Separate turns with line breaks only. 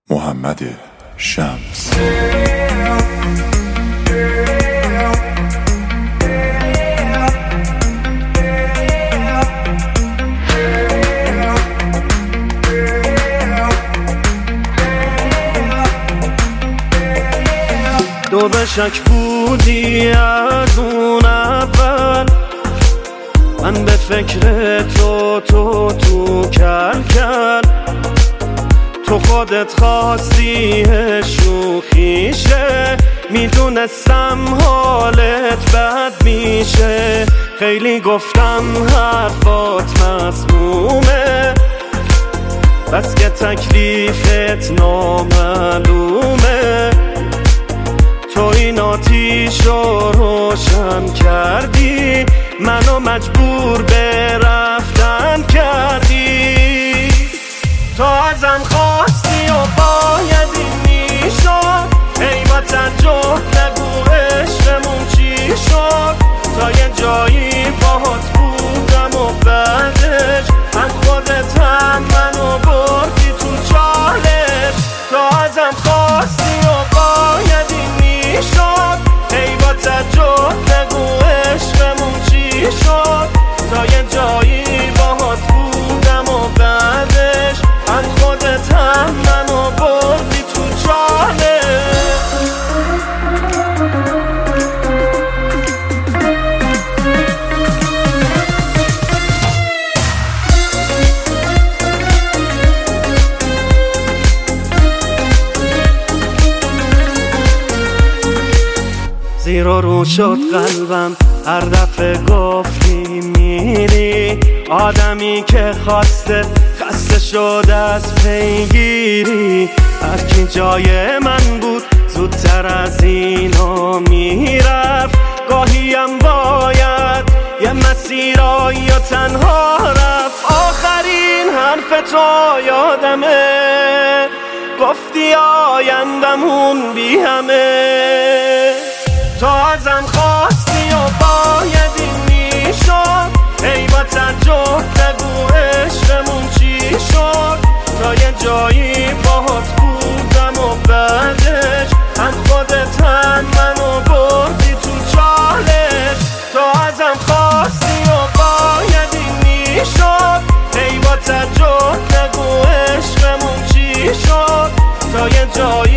محمد شمس.
تو به شک بودی از اون اول، من به فکر تو کل تو خودت خواستی شوخیشه، میدونستم حالت بد میشه، خیلی گفتم حرفات مسمومه، بس که تکلیفت نامعلومه، تو این آتیشو روشن کردی، منو مجبور به رفتن کردی، تو ازم خواستی و باید این میشد، ای با تعجب نگو عشقمون چی شد، تا یه جایی باهات بودم و بعدش من خودت هم منو بردی تو چالش، تو ازم خواستی و باید این میشد، ای با تعجب نگو عشقمون چی شد، تا یه جایی باهات بودم و بعدش من خودت هم منو بردی تو چالش. زیر و رو شد قلبم هر دفعه گفتی میری، آدمی که خسته شد از پیگیری، هرکی جای من بود زودتر از اینا میرفت، گاهیم باید یه مسیرایی و تنها رفت، آخرین حرف تو یادمه، گفتی آیندمون بی همه، تو ازم خواستی و باید این میشد، ای با تعجب نگو عشقمون چی شد، تا یه جایی باهات بودم و بعدش هم خودت هم منو بردی تو چالش، تو ازم خواستی و باید این میشد، ای با تعجب نگو عشقمون چی شد، تا یه جایی